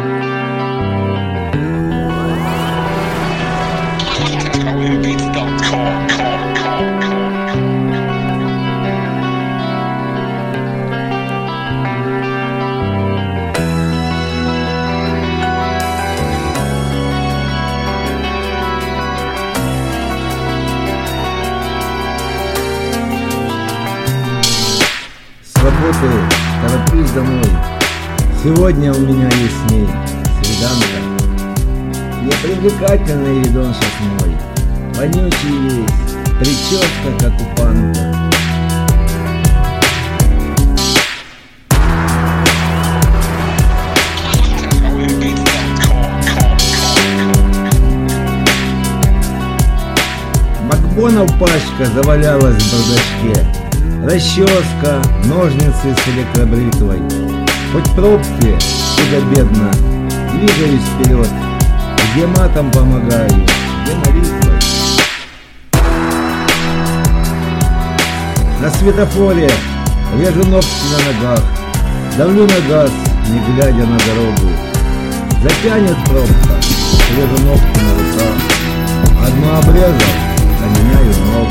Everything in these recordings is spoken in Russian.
С работы тороплюсь домой. Сегодня у меня есть с ней свиданка. Непривлекательный вид он сейчас мой. Вонючий весь, прическа как у панка. Макбонов пачка завалялась в бардачке. Расческа, ножницы с электробритвой. Хоть пробки, худо-бедно, двигаюсь вперед. Где матом помогаю, где молитвой. На светофоре режу ногти на ногах. Давлю на газ, не глядя на дорогу. Затянет пробка, режу ногти на руках. Одну обрезал, заменяю ногу.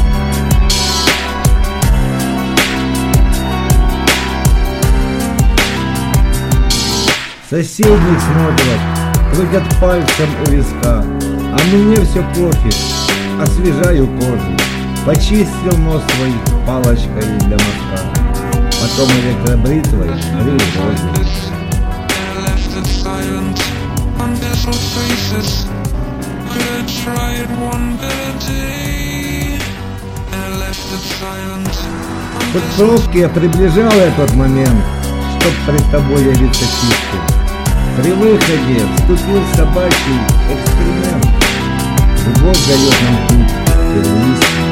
Соседних смотрят, крутят пальцем у виска, а мне все пофиг, освежаю кожу. Почистил нос свой палочкой для мазка, потом электробритвой грел воздух. Хоть в пробке я приближал этот момент, чтоб пред тобой явиться чистым. При выходе вступил собачий эксперимент. Любовь дает нам путь, террорист.